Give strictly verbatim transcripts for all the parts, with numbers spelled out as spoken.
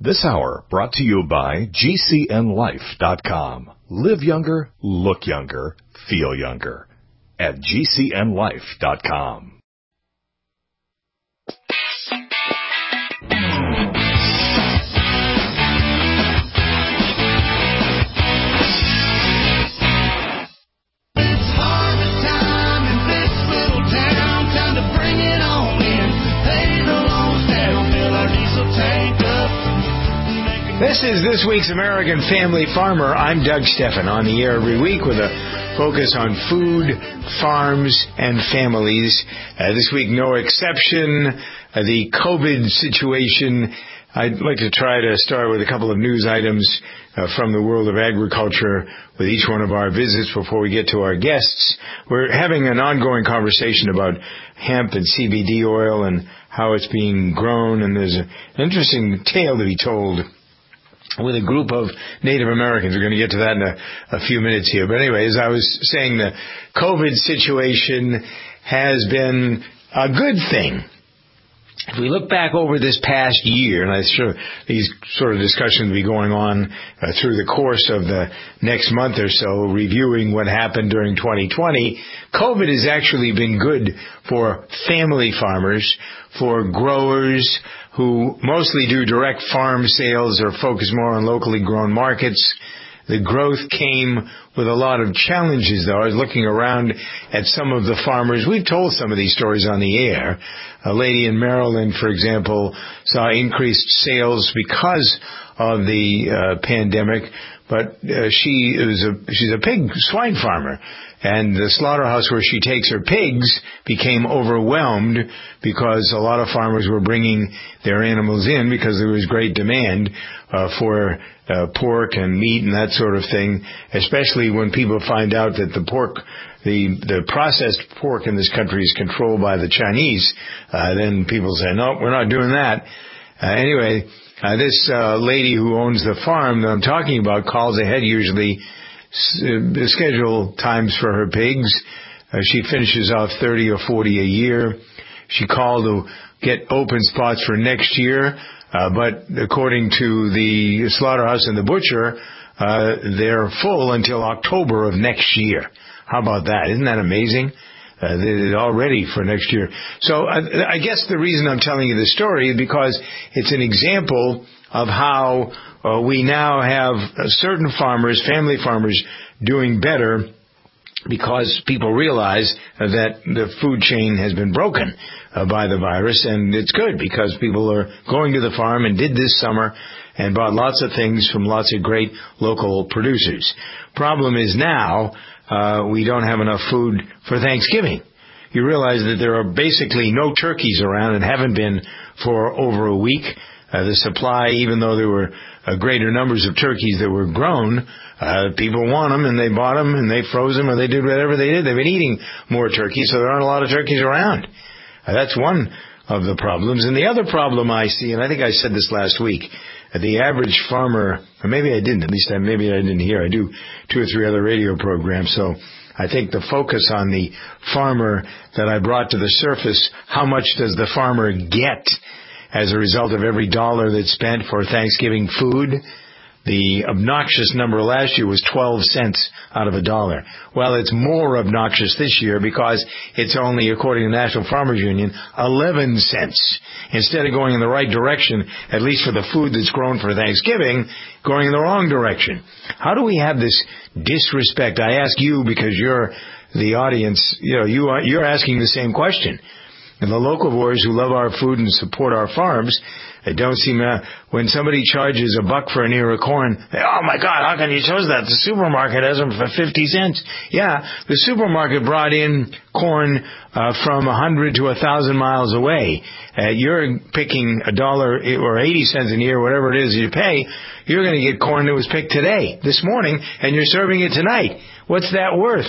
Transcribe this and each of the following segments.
This hour brought to you by G C N life dot com. Live younger, look younger, feel younger at G C N life dot com. This is this week's American Family Farmer. I'm Doug Steffen, on the air every week with a focus on food, farms, and families. Uh, this week, no exception. Uh, the COVID situation. I'd like to try to start with a couple of news items uh, from the world of agriculture with each one of our visits before we get to our guests. We're having an ongoing conversation about hemp and C B D oil and how it's being grown, and there's an interesting tale to be told with a group of Native Americans. We're going to get to that in a, a few minutes here. But anyway, as I was saying, the COVID situation has been a good thing. If we look back over this past year, and I'm sure these sort of discussions will be going on uh, through the course of the next month or so, reviewing what happened during twenty twenty, COVID has actually been good for family farmers, for growers who mostly do direct farm sales or focus more on locally grown markets. The growth came with a lot of challenges, though. I was looking around at some of the farmers. We've told some of these stories on the air. A lady in Maryland, for example, saw increased sales because of the uh, pandemic, but uh, she is a she's a pig swine farmer, and the slaughterhouse where she takes her pigs became overwhelmed because a lot of farmers were bringing their animals in because there was great demand uh, for uh, pork and meat and that sort of thing, especially when people find out that the pork, the the processed pork in this country is controlled by the Chinese. Uh, then people say, no, we're not doing that. Uh, anyway, uh, this uh, lady who owns the farm that I'm talking about calls ahead usually, uh, schedule times for her pigs. Uh, she finishes off thirty or forty a year. She called to get open spots for next year, uh, but according to the slaughterhouse and the butcher, uh, they're full until October of next year. How about that? Isn't that amazing? Uh, they're all ready for next year. So I, I guess the reason I'm telling you this story is because it's an example of how uh, we now have certain farmers, family farmers, doing better because people realize uh, that the food chain has been broken uh, by the virus, and it's good because people are going to the farm and did this summer and bought lots of things from lots of great local producers. Problem is now uh, we don't have enough food for Thanksgiving. You realize that there are basically no turkeys around and haven't been for over a week. Uh, the supply, even though there were uh, greater numbers of turkeys that were grown, uh, people want them and they bought them and they froze them or they did whatever they did. They've been eating more turkeys, so there aren't a lot of turkeys around. Uh, that's one of the problems. And the other problem I see, and I think I said this last week, uh, the average farmer, or maybe I didn't, at least I, maybe I didn't hear. I do two or three other radio programs, so I think the focus on the farmer that I brought to the surface, how much does the farmer get as a result of every dollar that's spent for Thanksgiving food? The obnoxious number last year was twelve cents out of a dollar. Well, it's more obnoxious this year because it's only, according to the National Farmers Union, eleven cents. Instead of going in the right direction, at least for the food that's grown for Thanksgiving, going in the wrong direction. How do we have this disrespect? I ask you because you're the audience. You know, you are, you're asking the same question. And the local boys who love our food and support our farms, they don't seem to, when somebody charges a buck for an ear of corn, they, oh my God, how can you charge that? The supermarket has them for fifty cents. Yeah, the supermarket brought in corn uh, from a hundred to a thousand miles away. Uh, you're picking a dollar or eighty cents an ear, whatever it is you pay. You're going to get corn that was picked today, this morning, and you're serving it tonight. What's that worth?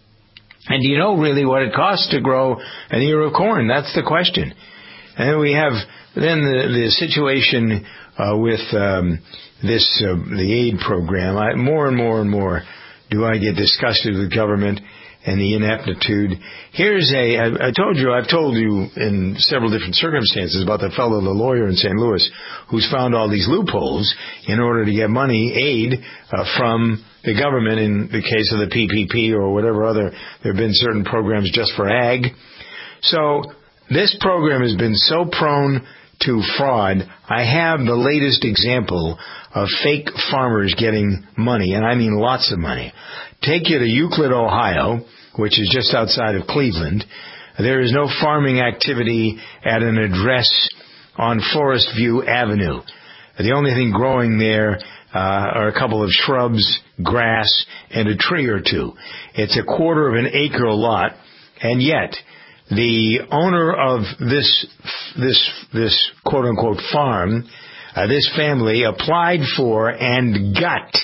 And do you know really what it costs to grow an ear of corn? That's the question. And then we have then the, the situation uh, with um, this uh, the aid program. I, more and more and more do I get disgusted with government and the ineptitude. Here's a, I, I told you, I've told you in several different circumstances about the fellow, the lawyer in Saint Louis, who's found all these loopholes in order to get money, aid, uh, from the government in the case of the P P P or whatever other, there have been certain programs just for ag. So this program has been so prone to fraud. I have the latest example of fake farmers getting money, and I mean lots of money. Take you to Euclid, Ohio, which is just outside of Cleveland. There is no farming activity at an address on Forest View Avenue. The only thing growing there uh, are a couple of shrubs, grass, and a tree or two. It's a quarter of an acre lot, and yet the owner of this this this quote unquote farm, uh, this family applied for and got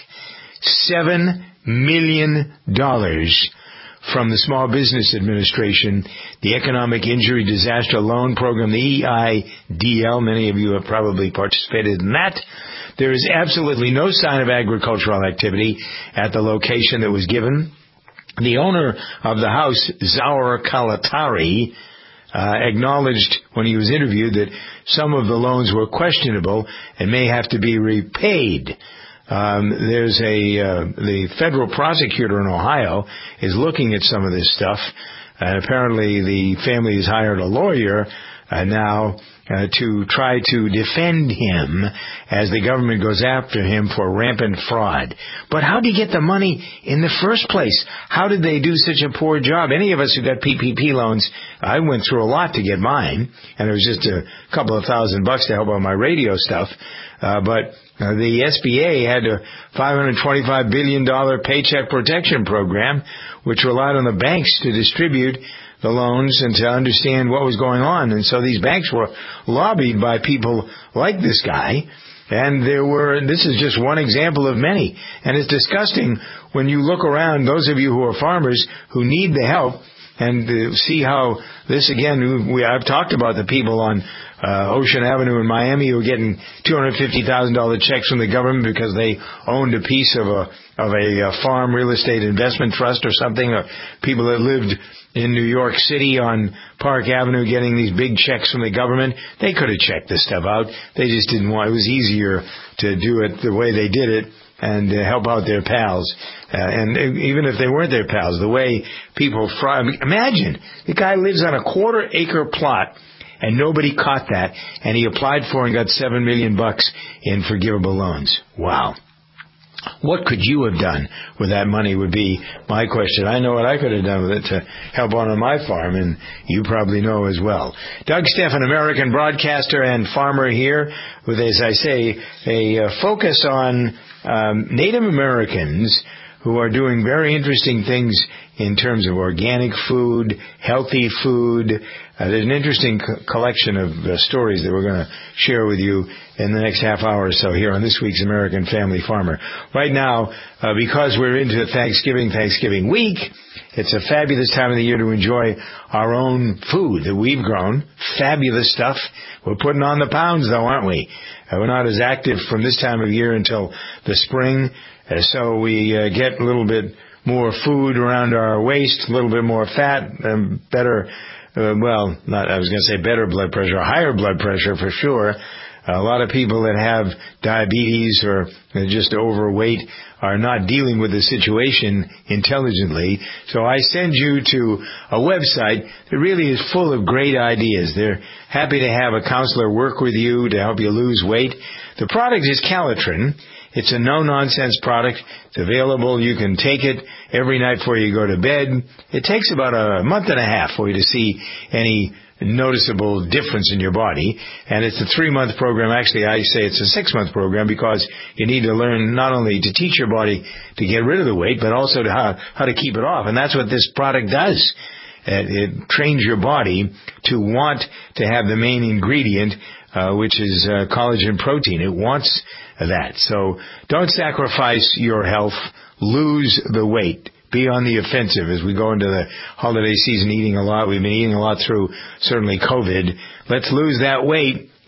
seven million dollars from the Small Business Administration, the Economic Injury Disaster Loan Program, the E I D L. Many of you have probably participated in that. There is absolutely no sign of agricultural activity at the location that was given. The owner of the house, Zaur Kalatari, uh, acknowledged when he was interviewed that some of the loans were questionable and may have to be repaid. Um, there's a, uh, the federal prosecutor in Ohio is looking at some of this stuff, and apparently the family has hired a lawyer uh, now uh, to try to defend him as the government goes after him for rampant fraud. But how did he get the money in the first place? How did they do such a poor job? Any of us who got P P P loans, I went through a lot to get mine, and it was just a couple of thousand bucks to help on my radio stuff. Uh, but uh, the S B A had a five hundred twenty-five billion dollars paycheck protection program, which relied on the banks to distribute the loans and to understand what was going on. And so these banks were lobbied by people like this guy. And there were, this is just one example of many. And it's disgusting when you look around, those of you who are farmers who need the help, and uh, see how this, again, we, I've talked about the people on uh, Ocean Avenue in Miami who are getting two hundred fifty thousand dollars checks from the government because they owned a piece of a of a uh, farm real estate investment trust or something, or people that lived in New York City on Park Avenue getting these big checks from the government. They could have checked this stuff out. They just didn't want, it was easier to do it the way they did it and uh, help out their pals. Uh, and even if they weren't their pals, the way people fry, imagine, the guy lives on a quarter acre plot and nobody caught that, and he applied for and got seven million bucks in forgivable loans. Wow. What could you have done with that money would be my question. I know what I could have done with it to help on my farm, and you probably know as well. Doug Stephan, American broadcaster and farmer here with, as I say, a uh, focus on um, Native Americans who are doing very interesting things in terms of organic food, healthy food. Uh, there's an interesting co- collection of uh, stories that we're going to share with you in the next half hour or so here on this week's American Family Farmer. Right now, uh, because we're into Thanksgiving, Thanksgiving week, it's a fabulous time of the year to enjoy our own food that we've grown. Fabulous stuff. We're putting on the pounds, though, aren't we? Uh, we're not as active from this time of year until the spring, uh, so we uh, get a little bit more food around our waist, a little bit more fat, and better, uh, well, not, I was going to say better blood pressure, higher blood pressure for sure. A lot of people that have diabetes or just overweight are not dealing with the situation intelligently. So I send you to a website that really is full of great ideas. They're happy to have a counselor work with you to help you lose weight. The product is Calitrin. It's a no-nonsense product. It's available. You can take it every night before you go to bed. It takes about a month and a half for you to see any noticeable difference in your body. And it's a three-month program. Actually, I say it's a six-month program because you need to learn not only to teach your body to get rid of the weight, but also to how, how to keep it off. And that's what this product does. It, it trains your body to want to have the main ingredient, uh, which is uh, collagen protein. It wants that. So don't sacrifice your health. Lose the weight. Be on the offensive as we go into the holiday season eating a lot. We've been eating a lot through certainly COVID. Let's lose that weight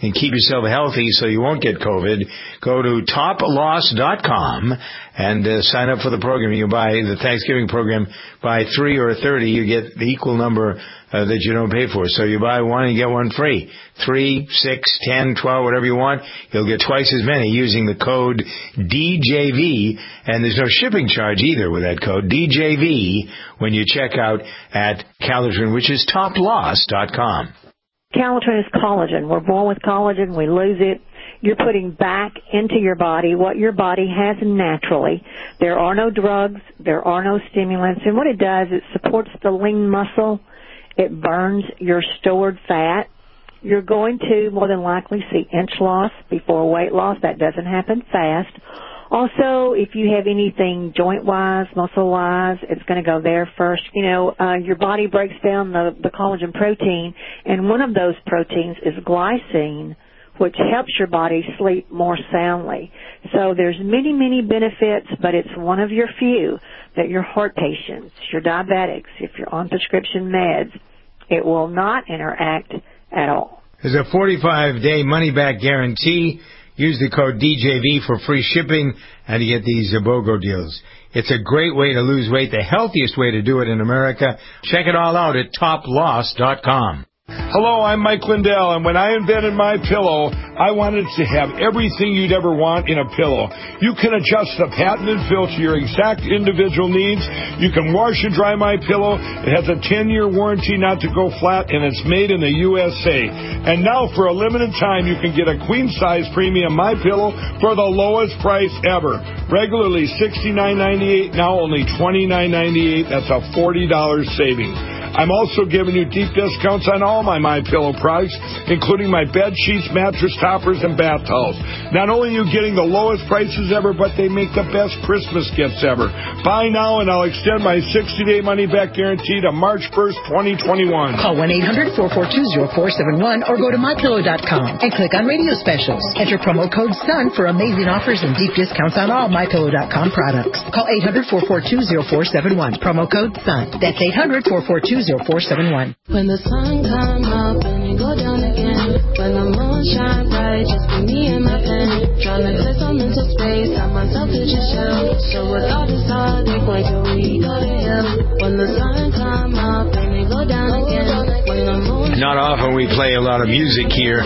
and keep yourself healthy so you won't get COVID, go to top loss dot com and uh, sign up for the program. You buy the Thanksgiving program, buy three or thirty, you get the equal number uh, that you don't pay for. So you buy one and you get one free. Three, six, ten, twelve, whatever you want. You'll get twice as many using the code D J V, and there's no shipping charge either with that code, D J V, when you check out at Calitrin, which is top loss dot com. Calitrin is collagen. We're born with collagen. We lose it. You're putting back into your body what your body has naturally. There are no drugs. There are no stimulants. And what it does, it supports the lean muscle. It burns your stored fat. You're going to more than likely see inch loss before weight loss. That doesn't happen fast. Also, if you have anything joint-wise, muscle-wise, it's going to go there first. You know, uh, your body breaks down the, the collagen protein, and one of those proteins is glycine, which helps your body sleep more soundly. So there's many, many benefits, but it's one of your few that your heart patients, your diabetics, if you're on prescription meds, it will not interact at all. There's a forty-five day money-back guarantee. Use the code D J V for free shipping and you get these BOGO deals. It's a great way to lose weight, the healthiest way to do it in America. Check it all out at top loss dot com. Hello, I'm Mike Lindell, and when I invented My Pillow, I wanted to have everything you'd ever want in a pillow. You can adjust the patented fill to your exact individual needs. You can wash and dry My Pillow. It has a ten year warranty not to go flat, and it's made in the U S A. And now, for a limited time, you can get a queen-size premium My Pillow for the lowest price ever. Regularly sixty-nine ninety-eight, now only twenty-nine ninety-eight. That's a forty dollars savings. I'm also giving you deep discounts on all my My Pillow products, including my bed sheets, mattress toppers, and bath towels. Not only are you getting the lowest prices ever, but they make the best Christmas gifts ever. Buy now, and I'll extend my sixty day money-back guarantee to March first, twenty twenty-one. Call one eight hundred, four four two, zero four seven one or go to my pillow dot com and click on radio specials. Enter promo code SUN for amazing offers and deep discounts on all my pillow dot com products. Call eight hundred, four four two, zero four seven one. Promo code SUN. That's eight hundred, four four two, zero four seven one. When the sun come up and it go down again, when the moon shine bright, just be me and my pen, trying to clear some mental space, I myself to just chill. So with all this all day, boy, till we go to hell. When the sun come up and it go down again, when the moon. Not often we play a lot of music here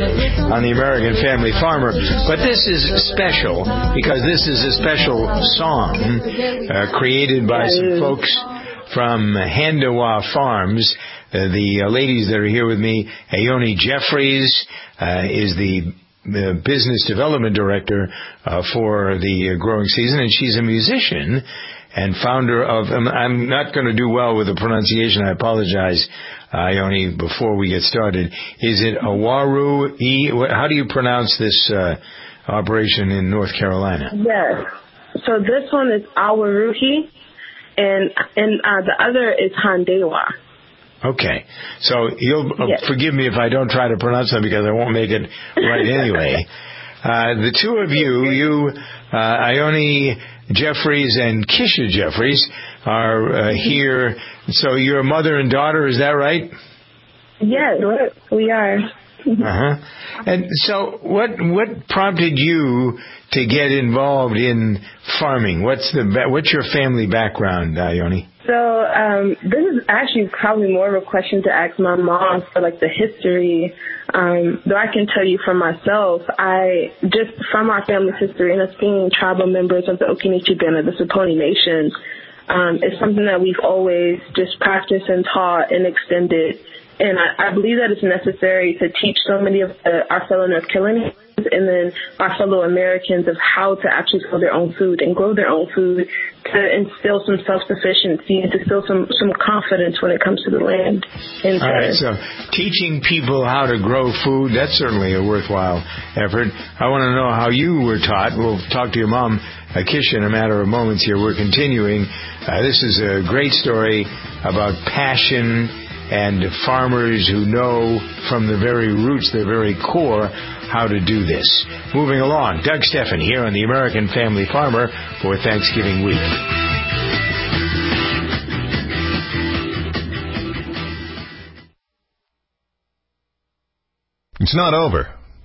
on the American Family Farmer, but this is special because this is a special song uh, created by some folks from Handawa Farms. Uh, the uh, ladies that are here with me, Ione Jeffries uh, is the uh, business development director uh, for the uh, growing season, and she's a musician and founder of, um, I'm not going to do well with the pronunciation, I apologize, uh, Ione, before we get started. Is it Awaru E? How do you pronounce this uh, operation in North Carolina? Yes. So this one is Awaruhi. And and uh, the other is Handewa. Okay. So you'll uh, yes. forgive me if I don't try to pronounce them because I won't make it right anyway. uh, the two of you, you, uh, Ione Jeffries and Kisha Jeffries, are uh, here. So you're a mother and daughter, is that right? Yes, we are. Uh-huh. And so what what prompted you to get involved in farming? What's the what's your family background, Ione? So um, this is actually probably more of a question to ask my mom for like the history. Um, though I can tell you for myself, I just from our family history and us being tribal members of the Okinichi Band of the Saponi Nation, um, it's something that we've always just practiced and taught and extended. And I, I believe that it's necessary to teach so many of the, our fellow North Carolinians and then our fellow Americans of how to actually grow their own food and grow their own food to instill some self-sufficiency and to instill some, some confidence when it comes to the land. And all right, so teaching people how to grow food, that's certainly a worthwhile effort. I want to know how you were taught. We'll talk to your mom, Kisha, in a matter of moments here. We're continuing. Uh, this is a great story about passion and farmers who know from the very roots, their very core, how to do this. Moving along, Doug Stephan here on the American Family Farmer for Thanksgiving week. It's not over.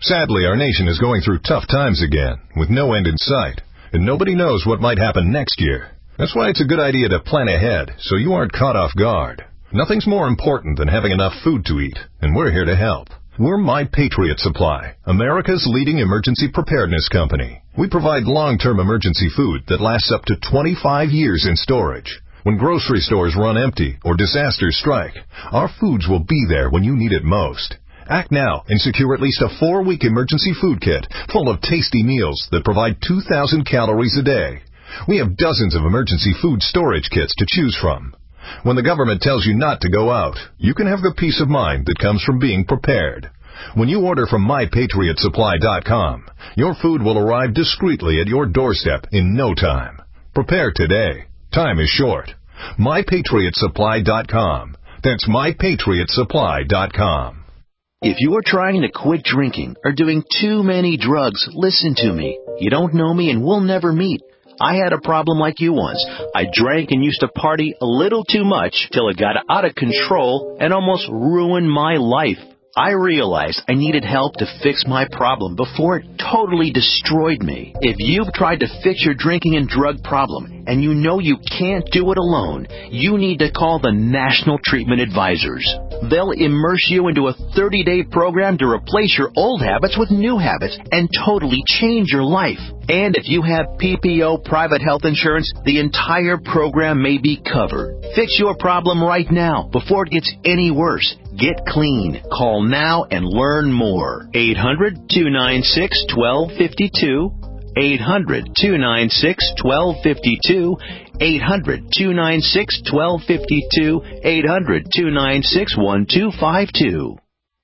Sadly, our nation is going through tough times again, with no end in sight, and nobody knows what might happen next year. That's why it's a good idea to plan ahead, so you aren't caught off guard. Nothing's more important than having enough food to eat, and we're here to help. We're My Patriot Supply, America's leading emergency preparedness company. We provide long-term emergency food that lasts up to twenty-five years in storage. When grocery stores run empty or disasters strike, our foods will be there when you need it most. Act now and secure at least a four-week emergency food kit full of tasty meals that provide two thousand calories a day. We have dozens of emergency food storage kits to choose from. When the government tells you not to go out, you can have the peace of mind that comes from being prepared. When you order from my patriot supply dot com, your food will arrive discreetly at your doorstep in no time. Prepare today. Time is short. my patriot supply dot com. That's my patriot supply dot com. If you are trying to quit drinking or doing too many drugs, listen to me. You don't know me and we'll never meet. I had a problem like you once. I drank and used to party a little too much till it got out of control and almost ruined my life. I realized I needed help to fix my problem before it totally destroyed me. If you've tried to fix your drinking and drug problem and you know you can't do it alone, you need to call the National Treatment Advisors. They'll immerse you into a thirty-day program to replace your old habits with new habits and totally change your life. And if you have P P O private health insurance, the entire program may be covered. Fix your problem right now before it gets any worse. Get clean. Call now and learn more. eight hundred, two nine six, one two five two. eight hundred, two nine six, one two five two. eight hundred, two nine six, one two five two. eight hundred, two nine six, one two five two.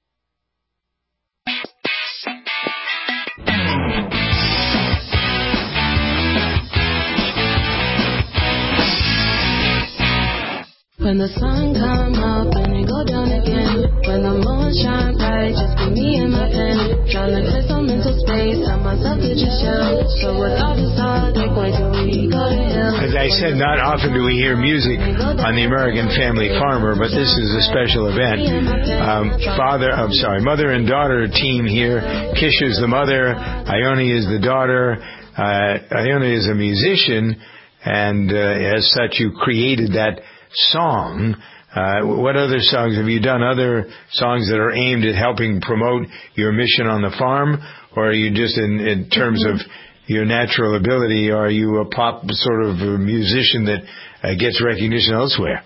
When the sun come up and it go down again, when the moon shine bright, just be me and my pen, trying to clear some mental space, tell myself to just chill. So with all this holiday, why do we go to hell? As I said, not often do we hear music on the American Family Farmer, but this is a special event. Um, father, I'm sorry, mother and daughter team here. Kisha's the mother, Ione is the daughter. Uh, Ione is a musician, and uh, as such, you created that song. Uh, what other songs have you done? Other songs that are aimed at helping promote your mission on the farm, or are you just in, in terms of your natural ability? Are you a pop sort of a musician that uh, gets recognition elsewhere?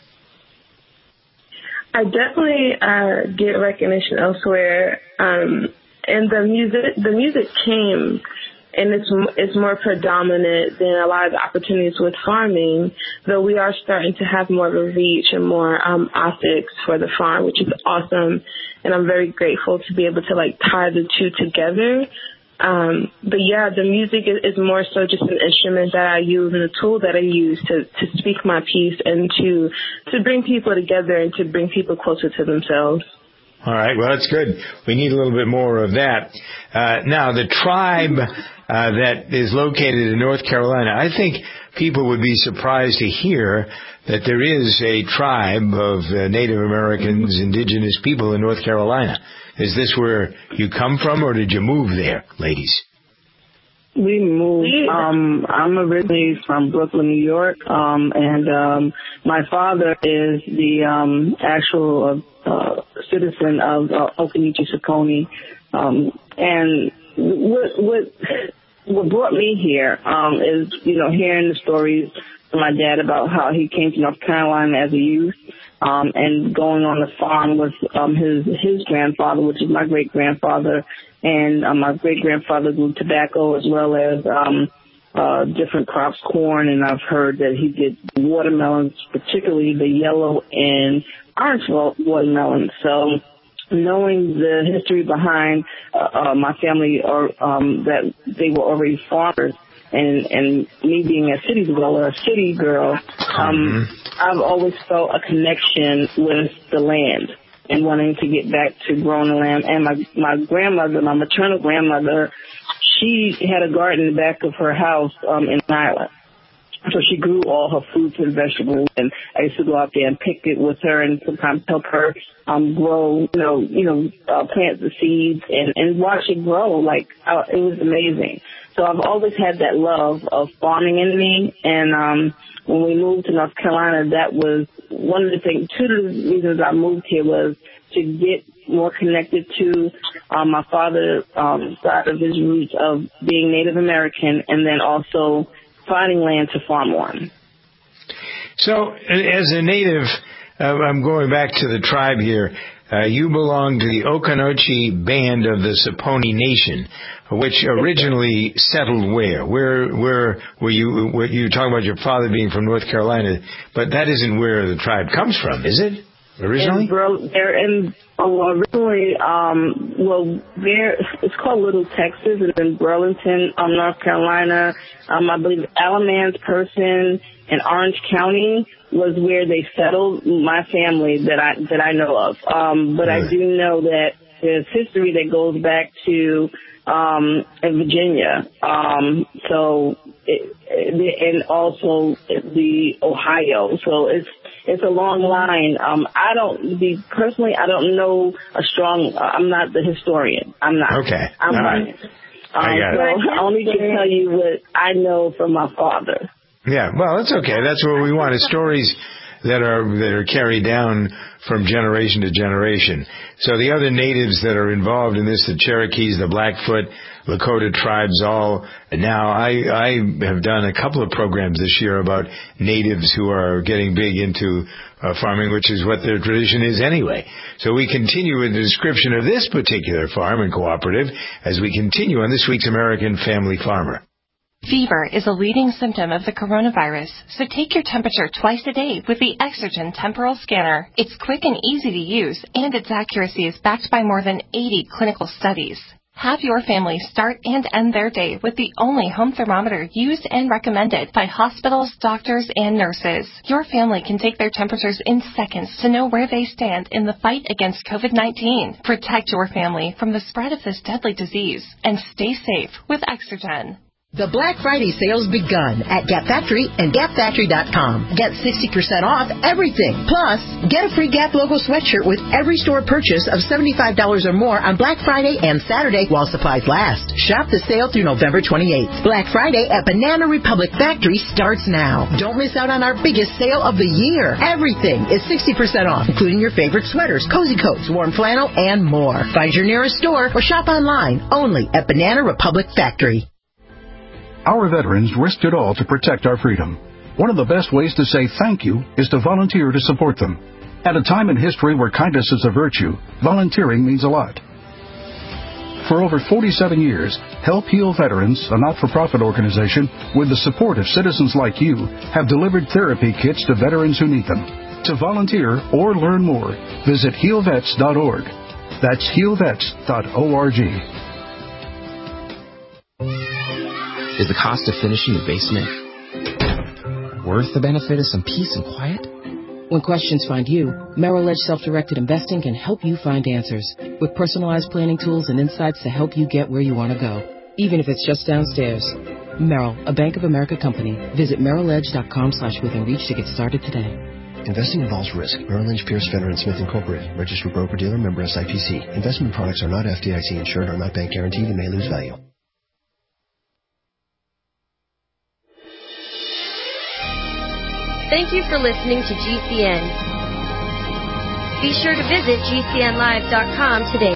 I definitely uh, get recognition elsewhere, um, and the music the music came. And it's it's more predominant than a lot of the opportunities with farming, though we are starting to have more of a reach and more um, optics for the farm, which is awesome. And I'm very grateful to be able to, like, tie the two together. Um, but, yeah, the music is, is more so just an instrument that I use and a tool that I use to, to speak my piece and to to bring people together and to bring people closer to themselves. All right. Well, that's good. We need a little bit more of that. Uh, now, the tribe uh, that is located in North Carolina, I think people would be surprised to hear that there is a tribe of uh, Native Americans, indigenous people in North Carolina. Is this where you come from, or did you move there, ladies? We moved. Um, I'm originally from Brooklyn, New York, um, and um, my father is the um, actual uh, citizen of uh, Occoneechee-Saconee. Um, and what, what what brought me here um, is, you know, hearing the stories from my dad about how he came to North Carolina as a youth, um, and going on the farm with um, his his grandfather, which is my great grandfather. And uh, my great-grandfather grew tobacco as well as um, uh, different crops, corn, and I've heard that he did watermelons, particularly the yellow and orange watermelons. So knowing the history behind uh, uh, my family, or um, that they were already farmers, and, and me being a city dweller, a city girl, um, mm-hmm. I've always felt a connection with the land and wanting to get back to growing the land. And my, my grandmother, my maternal grandmother, she had a garden in the back of her house um, in Island. So she grew all her fruits and vegetables, and I used to go out there and pick it with her, and sometimes help her um, grow, you know, you know, uh, plant the seeds and, and watch it grow. Like uh, it was amazing. So I've always had that love of farming in me, and um, when we moved to North Carolina, that was one of the things. Two of the reasons I moved here was to get more connected to um, my father's um, side of his roots of being Native American, and then also finding land to farm on. So, as a native, uh, I'm going back to the tribe here. Uh, you belong to the Okanochee band of the Saponi Nation, which originally settled where? Where, where were you? Were you talking about your father being from North Carolina? But that isn't where the tribe comes from, is it? Originally? In Bur- they're in, oh, originally, um, well, there, it's called Little Texas. It's in Burlington, um, North Carolina. Um, I believe Alamance, Person, and Orange County was where they settled, my family that I, that I know of. Um, but I do know that there's history that goes back to, um, in Virginia. Um, so, it, it, and also the Ohio. So it's, It's a long line. Um, I don't, be personally, I don't know a strong, uh, I'm not the historian. I'm not. Okay. I'm All not. right. Um, I got so it. I only can tell you what I know from my father. Yeah, well, that's okay. That's what we want, is stories that are that are carried down from generation to generation. So the other natives that are involved in this, the Cherokees, the Blackfoot, Lakota tribes, all. Now, I, I have done a couple of programs this year about natives who are getting big into uh, farming, which is what their tradition is anyway. So we continue with the description of this particular farm and cooperative as we continue on this week's American Family Farmer. Fever is a leading symptom of the coronavirus, so take your temperature twice a day with the Exergen Temporal Scanner. It's quick and easy to use, and its accuracy is backed by more than eighty clinical studies. Have your family start and end their day with the only home thermometer used and recommended by hospitals, doctors, and nurses. Your family can take their temperatures in seconds to know where they stand in the fight against COVID nineteen. Protect your family from the spread of this deadly disease and stay safe with Exergen. The Black Friday sale's begun at Gap Factory and Gap Factory dot com. Get sixty percent off everything. Plus, get a free Gap logo sweatshirt with every store purchase of seventy-five dollars or more on Black Friday and Saturday while supplies last. Shop the sale through November twenty-eighth. Black Friday at Banana Republic Factory starts now. Don't miss out on our biggest sale of the year. Everything is sixty percent off, including your favorite sweaters, cozy coats, warm flannel, and more. Find your nearest store or shop online only at Banana Republic Factory. Our veterans risked it all to protect our freedom. One of the best ways to say thank you is to volunteer to support them. At a time in history where kindness is a virtue, volunteering means a lot. For over forty-seven years, Help Heal Veterans, a not-for-profit organization with the support of citizens like you, have delivered therapy kits to veterans who need them. To volunteer or learn more, visit heal vets dot org. That's heal vets dot org. Is the cost of finishing the basement worth the benefit of some peace and quiet? When questions find you, Merrill Edge Self-Directed Investing can help you find answers with personalized planning tools and insights to help you get where you want to go, even if it's just downstairs. Merrill, a Bank of America company. Visit merrill edge dot com slash within reach to get started today. Investing involves risk. Merrill Lynch, Pierce, Fenner and Smith Incorporated. Registered broker-dealer, member S I P C. Investment products are not F D I C insured or not bank guaranteed and may lose value. Thank you for listening to G C N. Be sure to visit G C N live dot com today.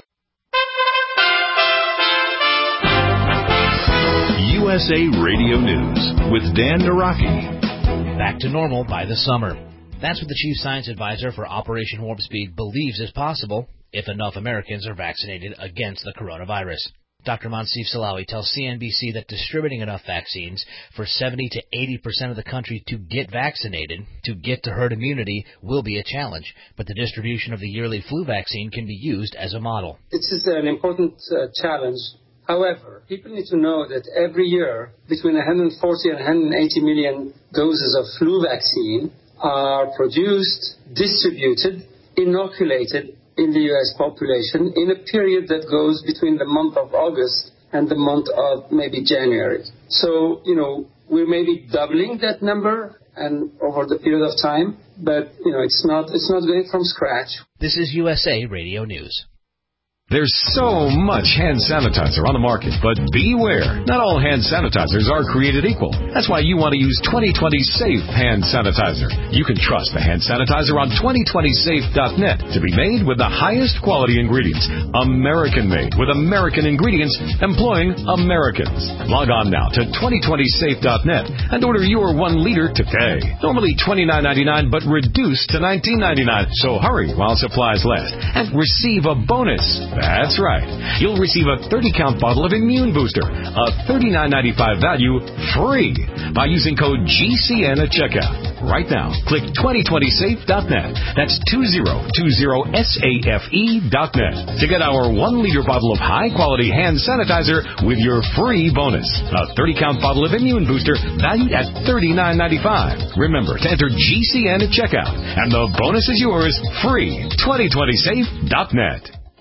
U S A Radio News with Dan Naraki. Back to normal by the summer. That's what the Chief Science Advisor for Operation Warp Speed believes is possible if enough Americans are vaccinated against the coronavirus. Doctor Monsif Salawi tells C N B C that distributing enough vaccines for seventy to eighty percent of the country to get vaccinated, to get to herd immunity, will be a challenge. But the distribution of the yearly flu vaccine can be used as a model. This is an important uh, challenge. However, people need to know that every year between one hundred forty and one hundred eighty million doses of flu vaccine are produced, distributed, inoculated in the U S population in a period that goes between the month of August and the month of maybe January. So, you know, we're maybe doubling that number and over the period of time, but you know, it's not it's not going from scratch. This is U S A Radio News. There's so much hand sanitizer on the market, but beware. Not all hand sanitizers are created equal. That's why you want to use twenty twenty Safe Hand Sanitizer. You can trust the hand sanitizer on twenty twenty safe dot net to be made with the highest quality ingredients. American-made with American ingredients employing Americans. Log on now to twenty twenty safe dot net and order your one liter today. Normally twenty-nine ninety-nine, but reduced to nineteen ninety-nine. So hurry while supplies last and receive a bonus. That's right. You'll receive a thirty count bottle of Immune Booster, a thirty-nine ninety-five value, free by using code G C N at checkout. Right now, click twenty twenty safe dot net. That's twenty twenty safe dot net to get our one liter bottle of high-quality hand sanitizer with your free bonus. A thirty count bottle of Immune Booster valued at thirty-nine ninety-five. Remember to enter G C N at checkout, and the bonus is yours free. twenty twenty safe dot net.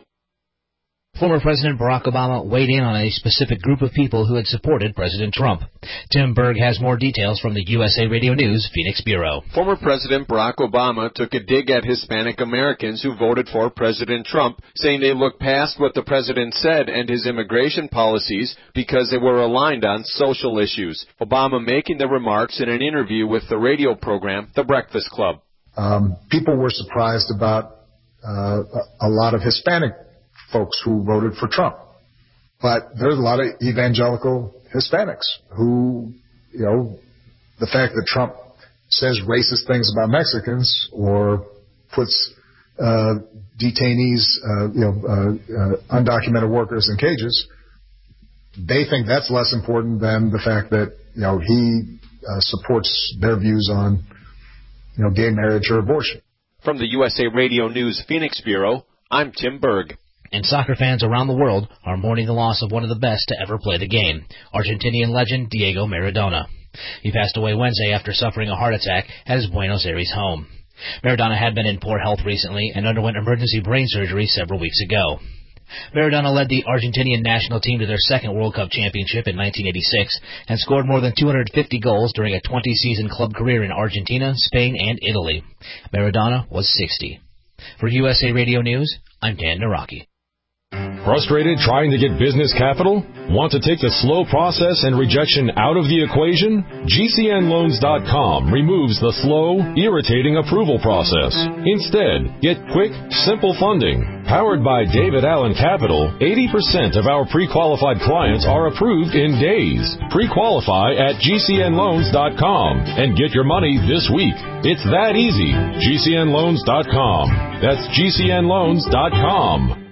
Former President Barack Obama weighed in on a specific group of people who had supported President Trump. Tim Berg has more details from the U S A Radio News Phoenix Bureau. Former President Barack Obama took a dig at Hispanic Americans who voted for President Trump, saying they looked past what the president said and his immigration policies because they were aligned on social issues. Obama making the remarks in an interview with the radio program The Breakfast Club. Um, people were surprised about uh, a lot of Hispanic folks who voted for Trump. But there's a lot of evangelical Hispanics who, you know, the fact that Trump says racist things about Mexicans or puts uh, detainees, uh, you know, uh, uh, undocumented workers in cages, they think that's less important than the fact that, you know, he uh, supports their views on, you know, gay marriage or abortion. From the U S A Radio News Phoenix Bureau, I'm Tim Berg. And soccer fans around the world are mourning the loss of one of the best to ever play the game, Argentinian legend Diego Maradona. He passed away Wednesday after suffering a heart attack at his Buenos Aires home. Maradona had been in poor health recently and underwent emergency brain surgery several weeks ago. Maradona led the Argentinian national team to their second World Cup championship in nineteen eighty-six and scored more than two hundred fifty goals during a twenty-season club career in Argentina, Spain, and Italy. Maradona was sixty. For U S A Radio News, I'm Dan Naraki. Frustrated trying to get business capital? Want to take the slow process and rejection out of the equation? G C N loans dot com removes the slow, irritating approval process. Instead, get quick, simple funding. Powered by David Allen Capital, eighty percent of our pre-qualified clients are approved in days. Pre-qualify at G C N loans dot com and get your money this week. It's that easy. G C N loans dot com. That's G C N loans dot com.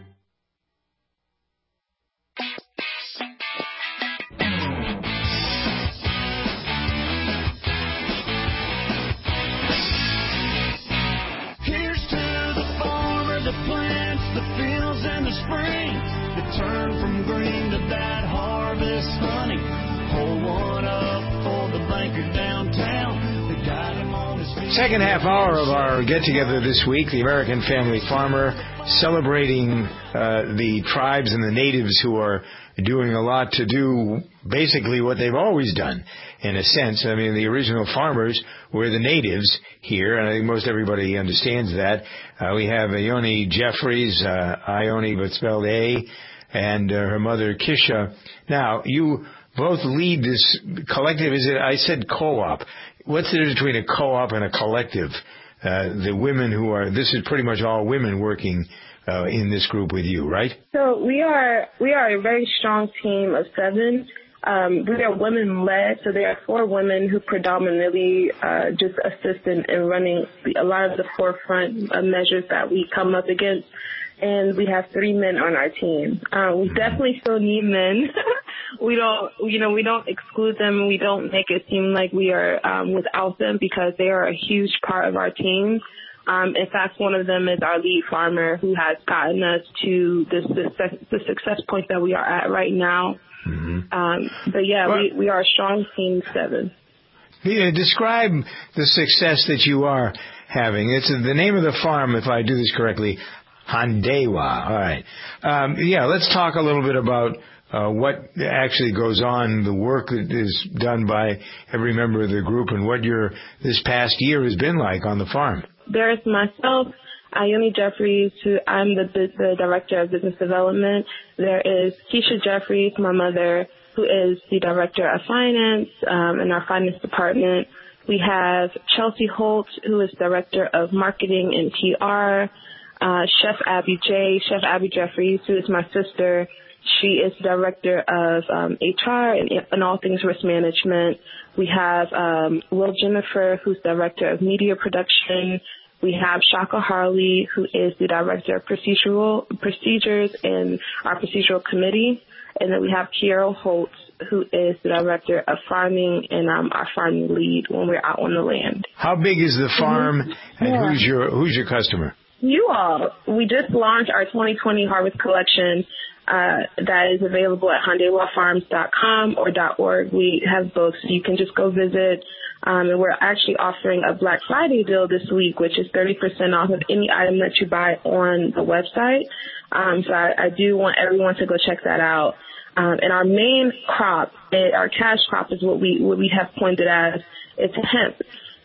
Second half hour of our get-together this week, the American Family Farmer, celebrating uh, the tribes and the natives who are doing a lot to do basically what they've always done, in a sense. I mean, the original farmers were the natives here, and I think most everybody understands that. Uh, we have Ione Jeffries, uh, Ione but spelled A, and uh, her mother, Kisha. Now, you both lead this collective. Is it? I said co-op. What's the difference between a co-op and a collective? Uh, the women who are, this is pretty much all women working uh, in this group with you, right? So we are we are a very strong team of seven. Um, we are women-led, so there are four women who predominantly uh, just assist in, in running a lot of the forefront uh, measures that we come up against. And we have three men on our team. Uh, we definitely still need men. we don't, you know, we don't exclude them. We don't make it seem like we are um, without them because they are a huge part of our team. Um, in fact, one of them is our lead farmer who has gotten us to this, this the success point that we are at right now. Mm-hmm. Um, but yeah, well, we, we are a strong team, seven. Yeah, describe the success that you are having. It's the name of the farm, if I do this correctly, Handewa. All right. Um, yeah, let's talk a little bit about uh, what actually goes on, the work that is done by every member of the group, and what your this past year has been like on the farm. There's myself, Ione Jeffries, who I'm the, the Director of Business Development. There is Keisha Jeffries, my mother, who is the Director of Finance um, in our Finance Department. We have Chelsea Holt, who is Director of Marketing and P R. Uh, Chef Abby J, Chef Abby Jeffries, who is my sister. She is Director of um, H R and, and all things risk management. We have um, Will Jennifer, who's Director of Media Production. We have Shaka Harley, who is the Director of Procedural Procedures in our Procedural Committee. And then we have Kiera Holt, who is the Director of Farming and um, our farming lead when we're out on the land. How big is the farm, mm-hmm. and yeah. who's your who's your customer? You all. We just launched our twenty twenty Harvest Collection uh, that is available at Hyundai Law Farms dot com or .org. We have both, so you can just go visit. Um, and we're actually offering a Black Friday deal this week, which is thirty percent off of any item that you buy on the website. Um, so I, I do want everyone to go check that out. Um, and our main crop, our cash crop, is what we what we have pointed as. It's hemp.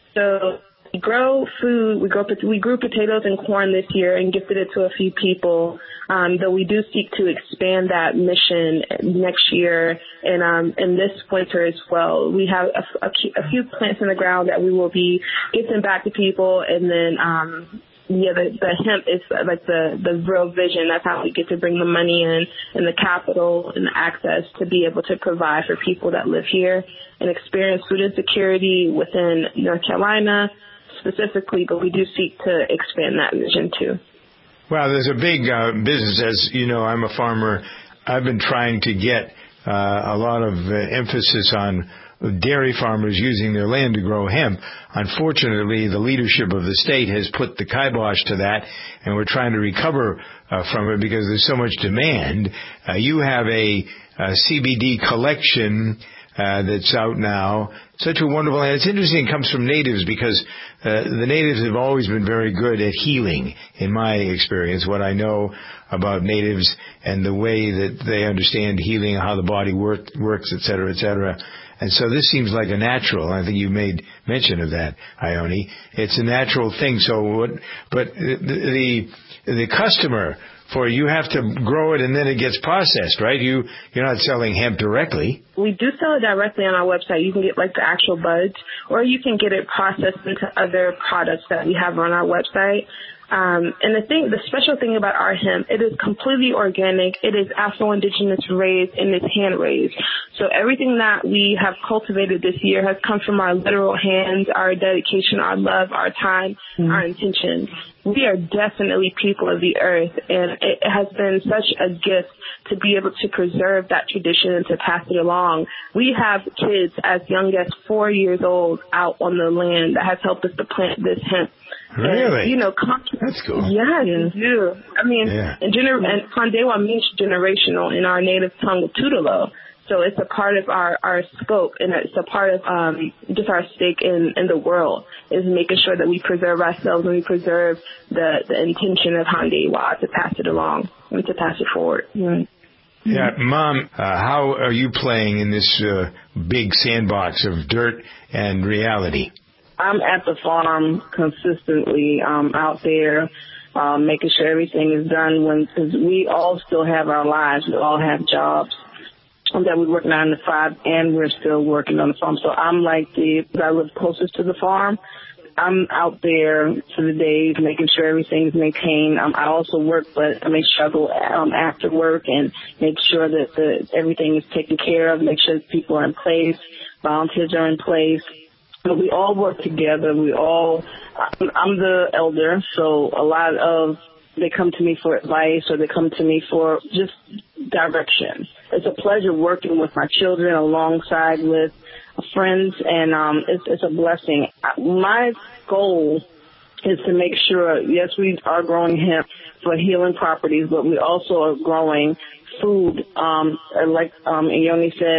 So we grow food. We grow we grew potatoes and corn this year and gifted it to a few people. Um, though we do seek to expand that mission next year and um, and this winter as well. We have a, a, a few plants in the ground that we will be gifting back to people, and then um, yeah, the, the hemp is like the the real vision. That's how we get to bring the money in and the capital and the access to be able to provide for people that live here and experience food insecurity within North Carolina specifically, but we do seek to expand that vision too. Well, there's a big uh, business. As you know, I'm a farmer. I've been trying to get uh, a lot of uh, emphasis on dairy farmers using their land to grow hemp. Unfortunately, the leadership of the state has put the kibosh to that, and we're trying to recover uh, from it because there's so much demand. Uh, you have a, a C B D collection uh, that's out now. Such a wonderful, and it's interesting, it comes from natives because uh, the natives have always been very good at healing, in my experience, what I know about natives and the way that they understand healing, how the body work, works, et cetera, et cetera. And so this seems like a natural. I think you made mention of that, Ione. It's a natural thing. So what, but the, the, the customer for you have to grow it and then it gets processed, right? You, you're not selling hemp directly. We do sell it directly on our website. You can get like the actual buds, or you can get it processed into other products that we have on our website. Um, and the thing, the special thing about our hemp, it is completely organic. It is Afro-Indigenous raised and it's hand raised. So everything that we have cultivated this year has come from our literal hands, our dedication, our love, our time, mm-hmm. our intention. We are definitely people of the earth, and it has been such a gift to be able to preserve that tradition and to pass it along. We have kids as young as four years old out on the land that has helped us to plant this hemp. Really? And, you know, that's cool. Yeah, you do. I mean, yeah. and, gener- and Pandewa means generational in our native tongue of Tutelo. So it's a part of our, our scope, and it's a part of um, just our stake in, in the world, is making sure that we preserve ourselves and we preserve the, the intention of Pandewa to pass it along and to pass it forward. Mm-hmm. Yeah, Mom, uh, how are you playing in this uh, big sandbox of dirt and reality? I'm at the farm consistently, um, out there, um, making sure everything is done when, cause we all still have our lives. We all have jobs that we work nine to five, and we're still working on the farm. So I'm like the, I live closest to the farm. I'm out there for the days, making sure everything's maintained. Um, I also work, but I make sure I go um, after work and make sure that the, everything is taken care of, make sure that people are in place, volunteers are in place. But we all work together. We all, I'm, I'm the elder, so a lot of, they come to me for advice or they come to me for just direction. It's a pleasure working with my children alongside with friends, and um, it's, it's a blessing. My goal is to make sure, yes, we are growing hemp for healing properties, but we also are growing food, um, like um, Ione said,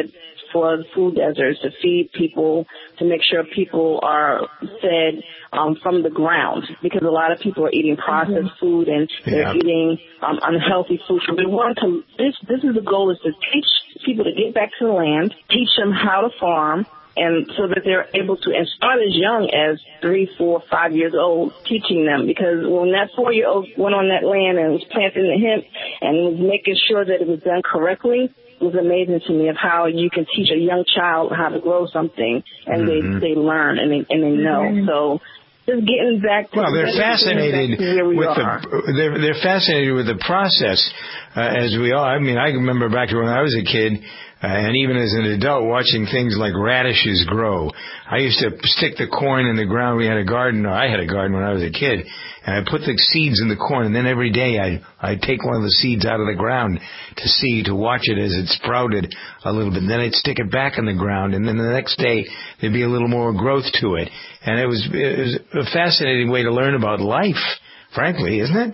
for the food deserts, to feed people, to make sure people are fed um, from the ground, because a lot of people are eating processed mm-hmm. food and they're yeah. eating um, unhealthy food. So we want to, this, this is the goal, is to teach people to get back to the land, teach them how to farm, and so that they're able to, and start as young as three, four, five years old, teaching them. Because when that four-year-old went on that land and was planting the hemp and was making sure that it was done correctly, it was amazing to me of how you can teach a young child how to grow something, and mm-hmm. they, they learn and they, and they know. Mm-hmm. So just getting back to well, they're fascinated we with are. the they're they're fascinated with the process, uh, as we are. I mean, I remember back to when I was a kid. Uh, and even as an adult, watching things like radishes grow. I used to stick the corn in the ground. We had a garden, or I had a garden when I was a kid, and I put the seeds in the corn, and then every day I'd, I'd take one of the seeds out of the ground to see, to watch it as it sprouted a little bit. And then I'd stick it back in the ground, and then the next day there'd be a little more growth to it. And it was, it was a fascinating way to learn about life, frankly, isn't it?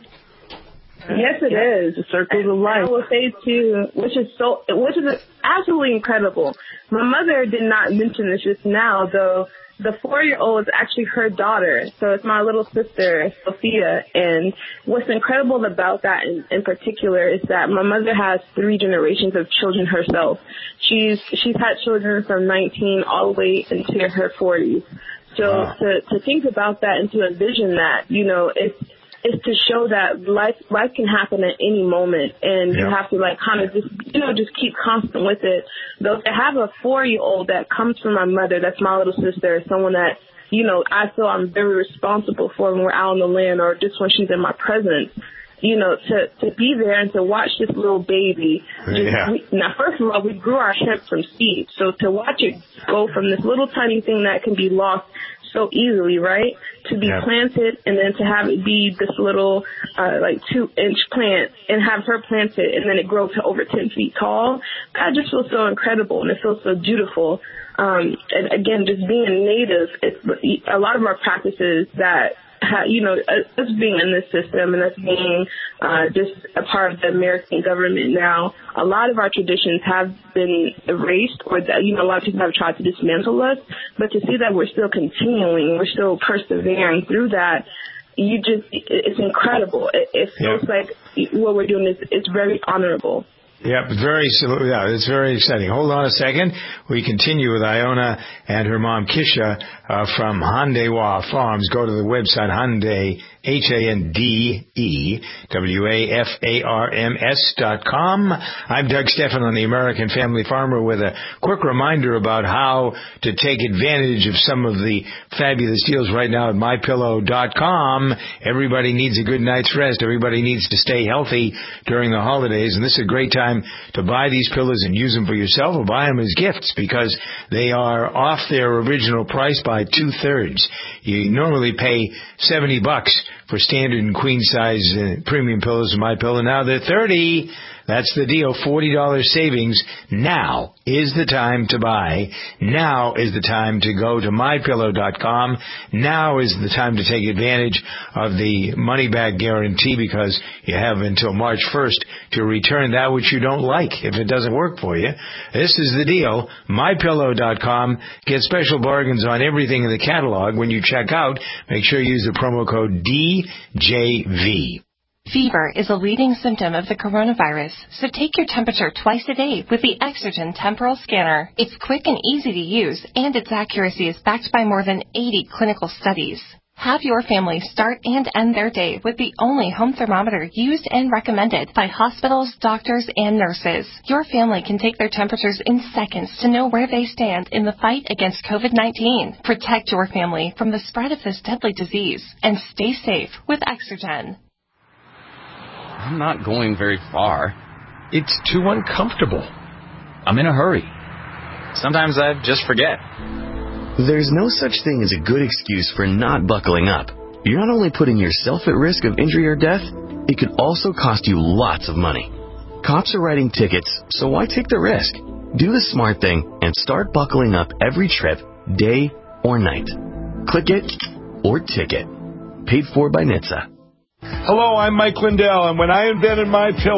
Yes, it is. The circles of life. I will say too, which is so, which is absolutely incredible. My mother did not mention this just now, though. The four-year-old is actually her daughter, so it's my little sister, Sophia. And what's incredible about that in, in particular is that my mother has three generations of children herself. She's she's had children from nineteen all the way into her forties. So wow. to to think about that and to envision that, you know, it's is to show that life life can happen at any moment, and yeah. you have to like kind of just you know just keep constant with it. Though to have a four-year-old that comes from my mother, that's my little sister, someone that you know I feel I'm very responsible for when we're out on the land or just when she's in my presence. You know, to to be there and to watch this little baby. Just, yeah. we, now, first of all, we grew our hemp from seed, so to watch it go from this little tiny thing that can be lost so easily, right, to be yeah. planted, and then to have it be this little, uh, like two-inch plant, and have her plant it, and then it grow to over ten feet tall. That just feels so incredible, and it feels so beautiful. Um, and again, just being native, it's a lot of our practices that, ha, you know, us being in this system and us being uh, just a part of the American government now, a lot of our traditions have been erased, or that, you know, a lot of people have tried to dismantle us. But to see that we're still continuing, we're still persevering through that, you just, it's incredible. It, it feels yeah. like what we're doing is, it's very honorable. Yep, very, yeah, it's very exciting. Hold on a second. We continue with Iona and her mom, Kisha, uh, from Handewa Farms. Go to the website, Hande, H A N D E W A F A R M S dot com. I'm Doug Stephan on the American Family Farmer with a quick reminder about how to take advantage of some of the fabulous deals right now at my pillow dot com. Everybody needs a good night's rest. Everybody needs to stay healthy during the holidays, and this is a great time to buy these pillows and use them for yourself, or buy them as gifts, because they are off their original price by two-thirds. You normally pay seventy bucks for standard and queen size uh, premium pillows in My Pillow. Now they're thirty. That's the deal. forty dollars savings. Now is the time to buy. Now is the time to go to my pillow dot com. Now is the time to take advantage of the money back guarantee, because you have until March first to return that which you don't like if it doesn't work for you. This is the deal. my pillow dot com. Get special bargains on everything in the catalog. When you check out, make sure you use the promo code D J V. Fever is a leading symptom of the coronavirus, so take your temperature twice a day with the Exergen Temporal Scanner. It's quick and easy to use, and its accuracy is backed by more than eighty clinical studies. Have your family start and end their day with the only home thermometer used and recommended by hospitals, doctors, and nurses. Your family can take their temperatures in seconds to know where they stand in the fight against COVID nineteen. Protect your family from the spread of this deadly disease, and stay safe with Exergen. I'm not going very far. It's too uncomfortable. I'm in a hurry. Sometimes I just forget. There's no such thing as a good excuse for not buckling up. You're not only putting yourself at risk of injury or death, it could also cost you lots of money. Cops are writing tickets, so why take the risk? Do the smart thing and start buckling up every trip, day or night. Click it or ticket. Paid for by N H T S A. Hello, I'm Mike Lindell, and when I invented My Pillow,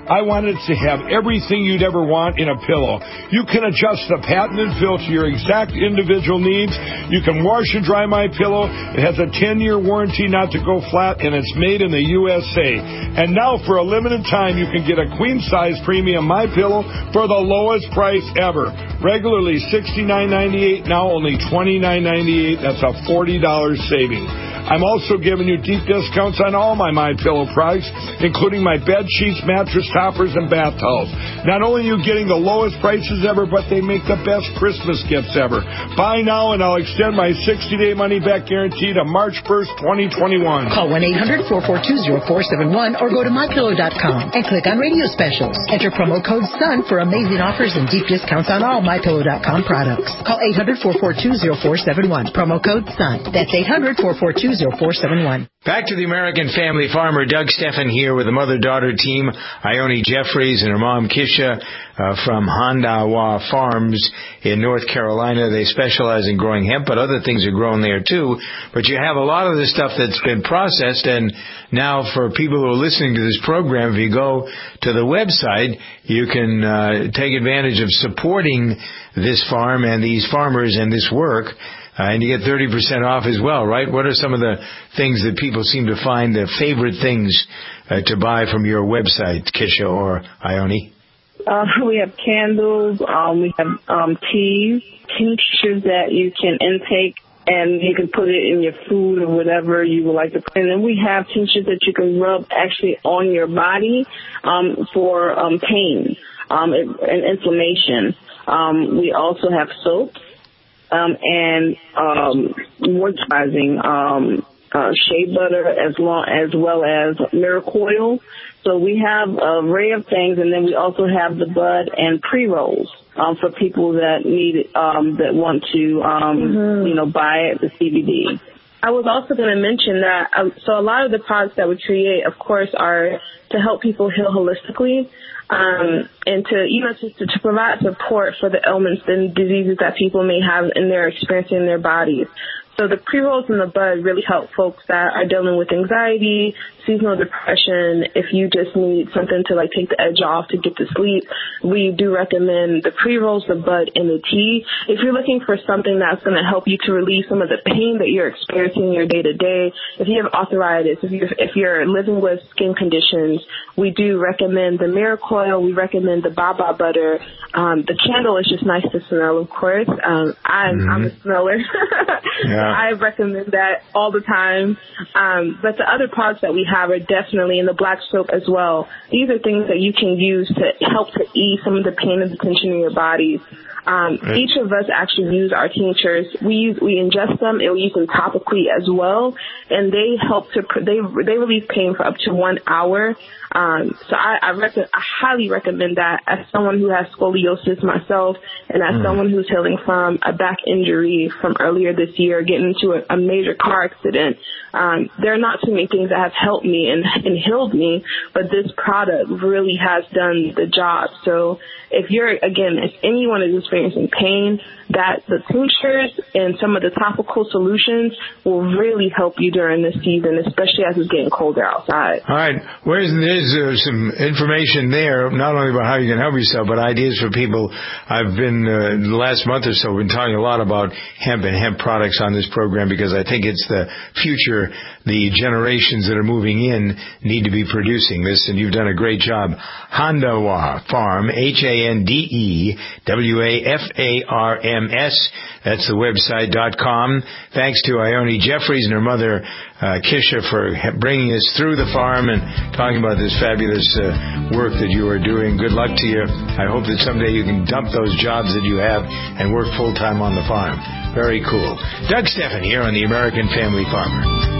I wanted to have everything you'd ever want in a pillow. You can adjust the patented fill to your exact individual needs. You can wash and dry My Pillow. It has a ten-year warranty not to go flat, and it's made in the U S A. And now, for a limited time, you can get a queen-size premium My Pillow for the lowest price ever. Regularly sixty-nine ninety-eight, now only twenty-nine ninety-eight. That's a forty dollars savings. I'm also giving you deep discounts on all my My Pillow products, including my bed sheets, mattress toppers, and bath towels. Not only are you getting the lowest prices ever, but they make the best Christmas gifts ever. Buy now, and I'll extend my sixty-day money-back guarantee to March first, twenty twenty-one. Call one eight hundred four four two zero four seven one or go to my pillow dot com and click on radio specials. Enter promo code SUN for amazing offers and deep discounts on all my pillow dot com products. Call eight hundred four four two zero four seven one. Promo code SUN. That's eight hundred four four two zero four seven one. Back to the American Family Farmer. Doug Steffen here with the mother-daughter team, Ione Jeffries and her mom, Kisha, uh, from Hondawa Farms in North Carolina. They specialize in growing hemp, but other things are grown there too. But you have a lot of the stuff that's been processed, and now for people who are listening to this program, if you go to the website, you can uh, take advantage of supporting this farm and these farmers and this work. Uh, and you get thirty percent off as well, right? What are some of the things that people seem to find the favorite things uh, to buy from your website, Kisha or Ione? Uh, we have candles, um, we have um, teas, tinctures that you can intake, and you can put it in your food or whatever you would like to put in. And we have tinctures that you can rub actually on your body um, for um, pain um, and inflammation. Um, we also have soaps. Um, and um, moisturizing um, uh, shea butter as long as well as miracle oil. So we have an array of things, and then we also have the bud and pre-rolls um, for people that need um, that want to um, mm-hmm. you know buy the C B D. I was also going to mention that um, so a lot of the products that we create, of course, are to help people heal holistically. Um, and to, you know, to, to provide support for the ailments and diseases that people may have in their experiencing in their bodies. So the pre-rolls and the bud really help folks that are dealing with anxiety, seasonal depression. If you just need something to like take the edge off to get to sleep, we do recommend the pre-rolls, the bud, and the tea. If you're looking for something that's going to help you to relieve some of the pain that you're experiencing in your day-to-day, if you have arthritis, if you're, if you're living with skin conditions, we do recommend the miracle oil. We recommend the Baba butter. Um, the candle is just nice to smell, of course. Um, I'm, mm-hmm. I'm a smeller. Yeah. I recommend that all the time. Um, but the other products that we have are definitely in the black soap as well. These are things that you can use to help to ease some of the pain and the tension in your bodies. Um, right. Each of us actually use our tinctures. We use, we ingest them and we use them topically as well, and they help to they they relieve pain for up to one hour. Um, so I I, rec- I highly recommend that as someone who has scoliosis myself, and as mm. someone who's healing from a back injury from earlier this year, getting into a, a major car accident. Um, there are not too many things that have helped me and, and healed me, but this product really has done the job. So if you're, again, if anyone is experiencing pain, that the tinctures and some of the topical solutions will really help you during this season, especially as it's getting colder outside. All right. Where's, there's uh, some information there, not only about how you can help yourself, but ideas for people. I've been, uh, the last month or so, been talking a lot about hemp and hemp products on this program because I think it's the future. The generations that are moving in need to be producing this, and you've done a great job. Hondawa Farm, H A N D E W A F A R M S. That's the website dot com. Thanks to Ione Jeffries and her mother, uh, Kisha, for bringing us through the farm and talking about this fabulous uh, work that you are doing. Good luck to you. I hope that someday you can dump those jobs that you have and work full-time on the farm. Very cool. Doug Steffen here on the American Family Farmer.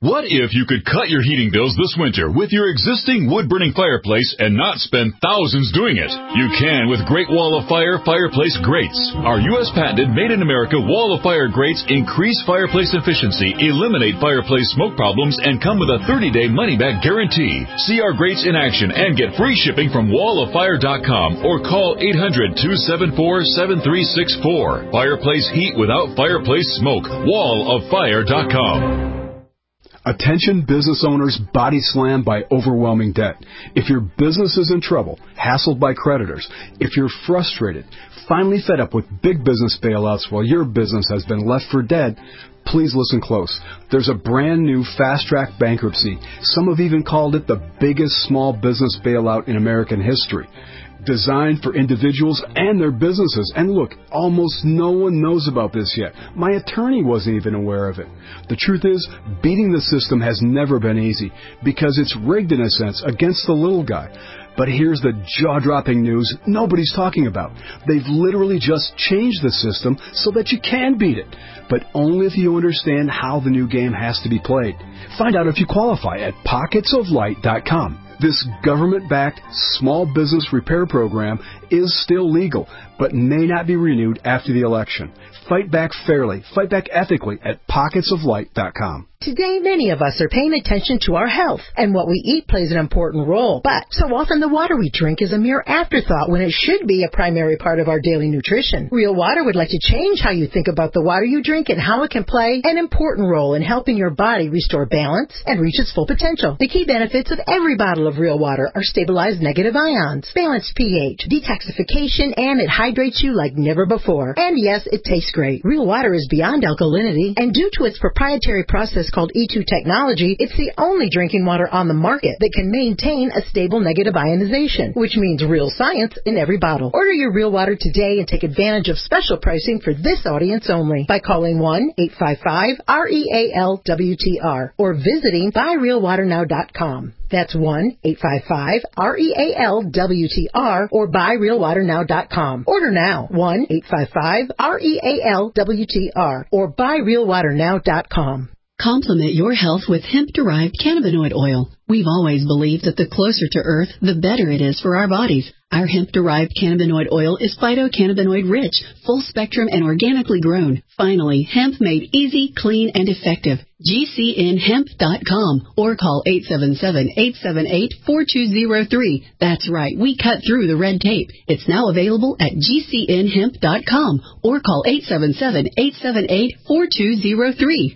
What if you could cut your heating bills this winter with your existing wood-burning fireplace and not spend thousands doing it? You can with Great Wall of Fire fireplace grates. Our U S patented made-in-America Wall of Fire grates increase fireplace efficiency, eliminate fireplace smoke problems, and come with a thirty-day money-back guarantee. See our grates in action and get free shipping from wall of fire dot com or call eight hundred, two seven four, seven three six four. Fireplace heat without fireplace smoke. wall of fire dot com. Attention business owners body slammed by overwhelming debt. If your business is in trouble, hassled by creditors, if you're frustrated, finally fed up with big business bailouts while your business has been left for dead, please listen close. There's a brand new fast-track bankruptcy. Some have even called it the biggest small business bailout in American history. Designed for individuals and their businesses. And look, almost no one knows about this yet. My attorney wasn't even aware of it. The truth is, beating the system has never been easy because it's rigged in a sense against the little guy. But here's the jaw-dropping news nobody's talking about. They've literally just changed the system so that you can beat it, but only if you understand how the new game has to be played. Find out if you qualify at pockets of light dot com. This government-backed small business repair program is still legal, but may not be renewed after the election. Fight back fairly, fight back ethically at pockets of light dot com. Today, many of us are paying attention to our health, and what we eat plays an important role. But so often the water we drink is a mere afterthought when it should be a primary part of our daily nutrition. Real Water would like to change how you think about the water you drink and how it can play an important role in helping your body restore balance and reach its full potential. The key benefits of every bottle of Real Water are stabilized negative ions, balanced pH, detoxification, and it hydrates you like never before. And yes, it tastes great. Real Water is beyond alkalinity, and due to its proprietary process called E two technology, it's the only drinking water on the market that can maintain a stable negative ionization, which means real science in every bottle. Order your Real Water today and take advantage of special pricing for this audience only by calling one eight five five R E A L W T R or visiting buy real water now dot com. That's one eight five five R E A L W T R or buy real water now dot com. Order now, one eight five five R E A L W T R or buy real water now dot com. Complement your health with hemp-derived cannabinoid oil. We've always believed that the closer to Earth, the better it is for our bodies. Our hemp-derived cannabinoid oil is phytocannabinoid rich, full spectrum, and organically grown. Finally, hemp made easy, clean, and effective. G C N hemp dot com or call eight seven seven, eight seven eight, four two zero three. That's right, we cut through the red tape. It's now available at G C N hemp dot com or call eight seven seven, eight seven eight, four two zero three.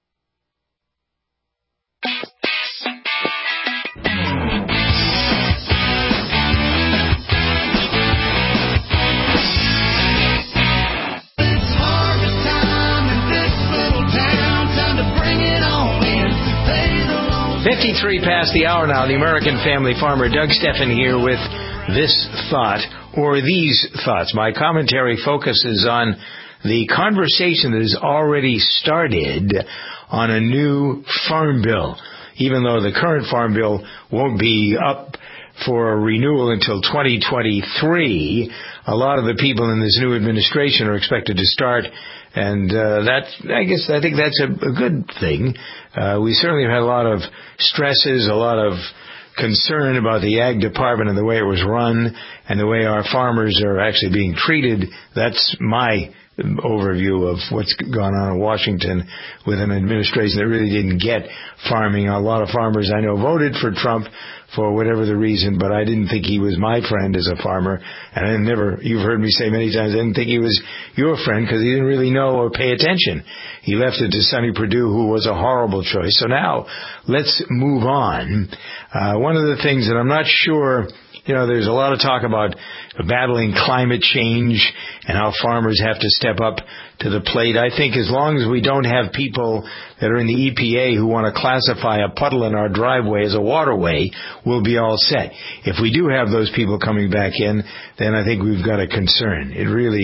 fifty-three past the hour now. The American Family Farmer, Doug Stephan, here with this thought, or these thoughts. My commentary focuses on the conversation that has already started on a new farm bill. Even though the current farm bill won't be up for a renewal until twenty twenty-three, a lot of the people in this new administration are expected to start. And uh, that, I guess, I think that's a, a good thing. Uh, we certainly have had a lot of stresses, a lot of concern about the Ag Department and the way it was run and the way our farmers are actually being treated. That's my overview of what's gone on in Washington with an administration that really didn't get farming. A lot of farmers I know voted for Trump for whatever the reason, but I didn't think he was my friend as a farmer. And I never, you've heard me say many times, I didn't think he was your friend because he didn't really know or pay attention. He left it to Sonny Perdue, who was a horrible choice. So now let's move on. Uh, one of the things that I'm not sure, you know, there's a lot of talk about battling climate change and how farmers have to step up to the plate. I think as long as we don't have people that are in the E P A who want to classify a puddle in our driveway as a waterway, we'll be all set. If we do have those people coming back in, then I think we've got a concern. It really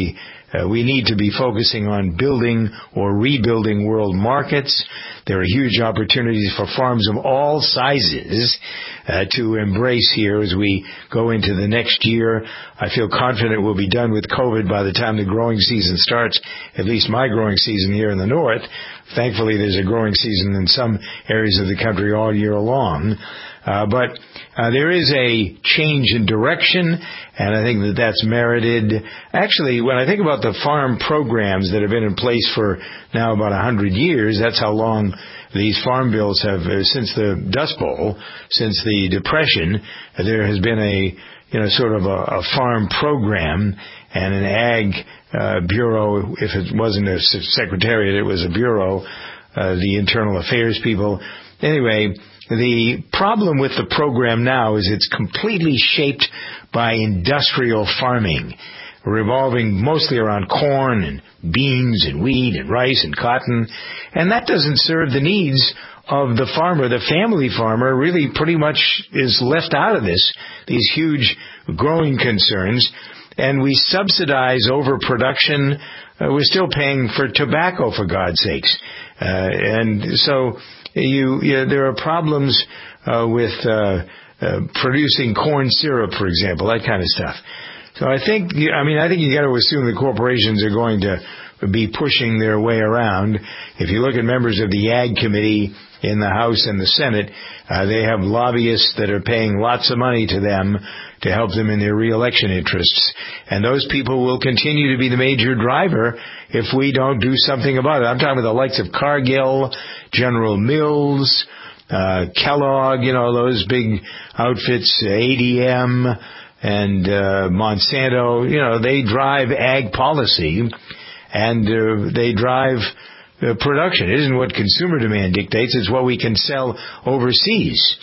Uh, we need to be focusing on building or rebuilding world markets. There are huge opportunities for farms of all sizes uh, to embrace here as we go into the next year. I feel confident we'll be done with COVID by the time the growing season starts, at least my growing season here in the north. Thankfully, there's a growing season in some areas of the country all year long. Uh, but uh, there is a change in direction, and I think that that's merited. Actually, when I think about the farm programs that have been in place for now about one hundred years, that's how long these farm bills have, uh, since the Dust Bowl, since the Depression, uh, there has been a, you know, sort of a, a farm program and an ag uh, bureau. If it wasn't a secretariat, it was a bureau, uh, the internal affairs people. Anyway, the problem with the program now is it's completely shaped by industrial farming, revolving mostly around corn and beans and wheat and rice and cotton. And that doesn't serve the needs of the farmer. The family farmer really pretty much is left out of this, these huge growing concerns. And we subsidize overproduction. Uh, we're still paying for tobacco, for God's sakes. Uh, and so you, you there are problems uh, with uh, uh, producing corn syrup, for example, that kind of stuff. So I think, I mean, I think you got to assume the corporations are going to be pushing their way around. If you look at members of the Ag Committee in the House and the Senate, uh, they have lobbyists that are paying lots of money to them to help them in their re-election interests. And those people will continue to be the major driver if we don't do something about it. I'm talking about the likes of Cargill, General Mills, uh, Kellogg, you know, those big outfits, A D M and uh, Monsanto. You know, they drive ag policy, and uh, they drive uh, production. It isn't what consumer demand dictates. It's what we can sell overseas.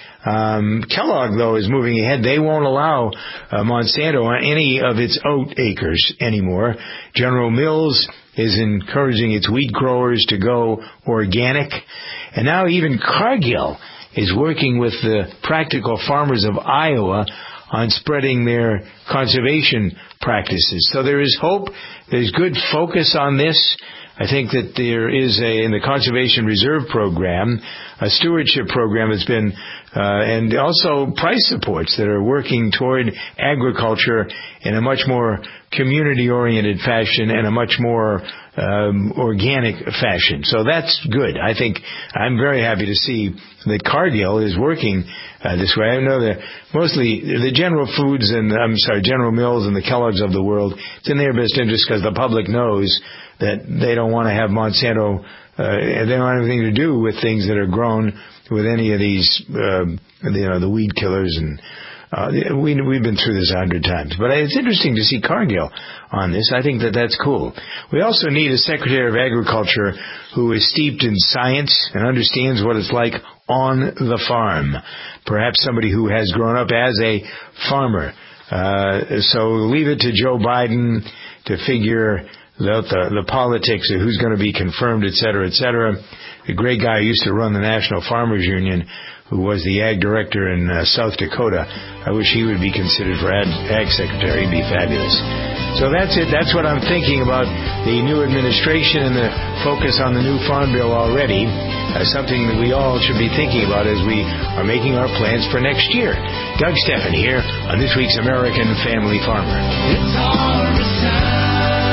Um, Kellogg, though, is moving ahead. They won't allow uh, Monsanto on any of its oat acres anymore. General Mills is encouraging its wheat growers to go organic. And now even Cargill is working with the practical farmers of Iowa on spreading their conservation practices. So there is hope. There's good focus on this. I think that there is a, in the Conservation Reserve Program, a stewardship program that's been, uh, and also price supports that are working toward agriculture in a much more community-oriented fashion and a much more um, organic fashion. So that's good. I think I'm very happy to see that Cargill is working uh, this way. I know that mostly the General Foods and, I'm sorry, General Mills and the Kellogg's of the world, it's in their best interest because the public knows that they don't want to have Monsanto, uh, they don't have anything to do with things that are grown with any of these, uh, you know, the weed killers. And uh, we, we've been through this a hundred times. But it's interesting to see Cargill on this. I think that that's cool. We also need a Secretary of Agriculture who is steeped in science and understands what it's like on the farm. Perhaps somebody who has grown up as a farmer. Uh, so leave it to Joe Biden to figure The, the, the politics of who's going to be confirmed, et cetera, et cetera. The great guy who used to run the National Farmers Union, who was the ag director in uh, South Dakota. I wish he would be considered for ag, ag secretary. He'd be fabulous. So that's it. That's what I'm thinking about the new administration and the focus on the new farm bill already. Uh, something that we all should be thinking about as we are making our plans for next year. Doug Stephan here on this week's American Family Farmer. It's all return.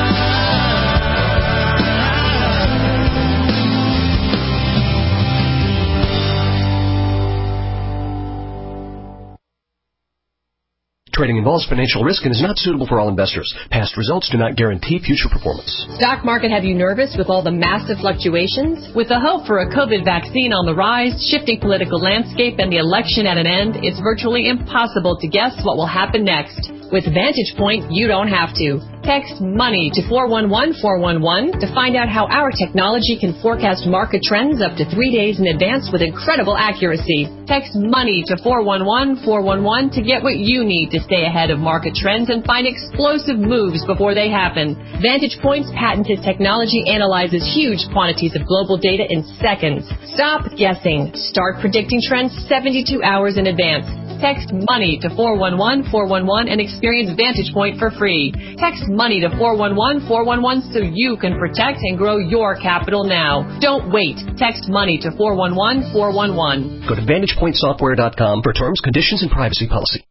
Trading involves financial risk and is not suitable for all investors. Past results do not guarantee future performance. Stock market have you nervous with all the massive fluctuations? With the hope for a COVID vaccine on the rise, shifting political landscape, and the election at an end, it's virtually impossible to guess what will happen next. With Vantage Point, you don't have to. Text MONEY to four one one four one one to find out how our technology can forecast market trends up to three days in advance with incredible accuracy. Text MONEY to four one one four one one to get what you need to stay ahead of market trends and find explosive moves before they happen. Vantage Point's patented technology analyzes huge quantities of global data in seconds. Stop guessing. Start predicting trends seventy-two hours in advance. Text MONEY to four one one four one one and experience Vantage Point for free. Text MONEY to four one one four one one so you can protect and grow your capital now. Don't wait. Text MONEY to four one one four one one. Go to vantage point software dot com for terms, conditions, and privacy policy.